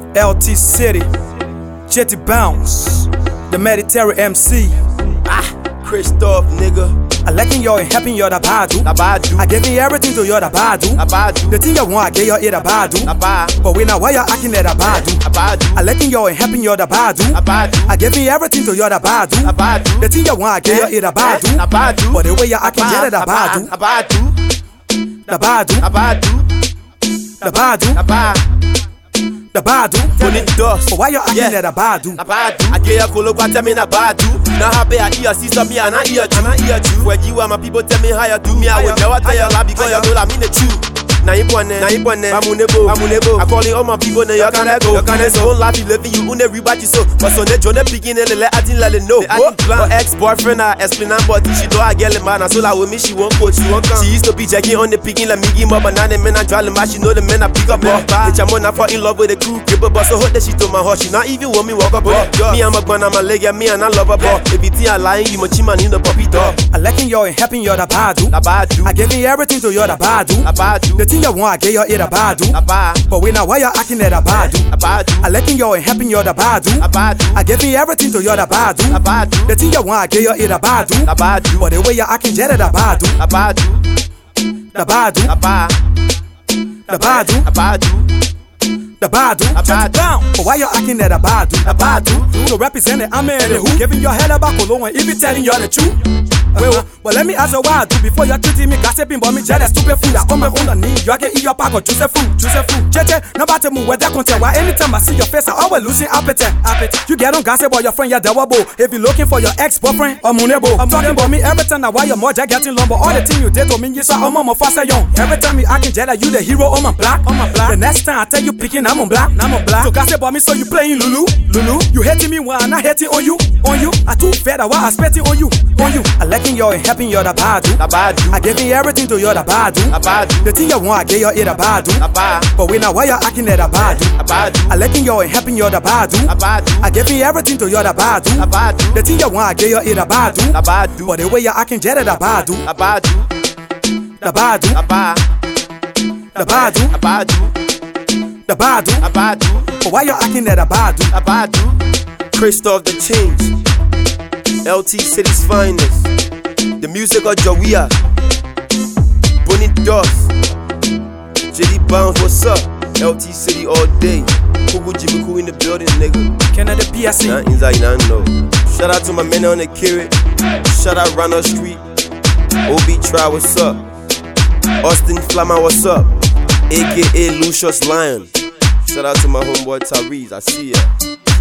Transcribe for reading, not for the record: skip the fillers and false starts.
LT City, Jetty Bounce, the Mediterranean MC. Christoph, nigga. I liking you and helping you the badu. I giving everything to you the badu. The thing you want, I get you it a badu. But we know why you acting at a badu. I liking you and helping you the badu. I giving everything to you the badu. The thing you want, I get you it a badu. But the way you acting at a badu. The badu. Put it dust. But why you acting at a badu? I get a colo tell me na badu. Now happy I hear sister me and I hear you. Where you are my people tell me how you do me. I will never tell you lie because you know I mean the truth. Now you born Amunebo. I call it all my people, now you can't go. You can't so laugh, you living you on everybody so. But so they join the beginning, I didn't let it know. Her ex-boyfriend, I explain but she know I get it man. So like with me, she won't coach, she won't come. She used to be jacking on the picking, like me give up and now the men I drive them, she know the men I pick up. Bitch, I'm on, I fall in love with the crew. But so hot that she told my heart, she not even want me walk up. Me, I'm a gun, I'm a leg, me and I love her. If you think I lying, you much man in the puppy dog. I liking you and helping you the badu. I giving everything to you the badu. The thing you want, I get you it a badu. But we know why you acting at a badu. I liking you and helping you the badu. I giving everything to you the badu. The thing you want, I get you it a badu. But the way you acting jet at a badu. The badu. But why you acting at a badu? So representing I'm in the who giving your head about Colo and even telling you the truth. Well, but let me ask you what I do before you treating me gossiping about me jealous stupid food. I come on the knee, you can eat your pack of juicy food. Cheche, no matter where that content. Why anytime I see your face, I always losing appetite. You get on gossip about your friend, you're devable. If you looking for your ex-boyfriend or Munebo, I'm talking about me every time. Now why your more getting lumber? All the things you did to me, you saw I'm on my faster young. Every time you acting jealous, you the hero on my black. The next time I tell you picking, I'm on black. So gossip about me, so you playing Lulu. You hating me when I'm not hating on you. I too fed, I was expecting on you. I liking you and helping you the badu. I giving everything to you the badu. The thing you want, I get you it a badu. But we know why you acting at a badu. I liking you and helping you the badu. I giving everything to you the badu. The thing you want, I get you it a badu. But the way you acting jet at a badu. The badu. But why you acting at a badu? Christoph the Change. LT City's finest. The music of Jawia. Bunny Dust. Jetty Bounce, what's up? LT City all day. Kugu Jimmy Koo in the building, nigga. Canada PSC. Nah, inside, you don't know. Shout out to my men on the Kirit. Shout out Runner Street. OB Try, what's up? Austin Flamma, what's up? AKA Lucius Lion. Shout out to my homeboy Tyrese, I see ya.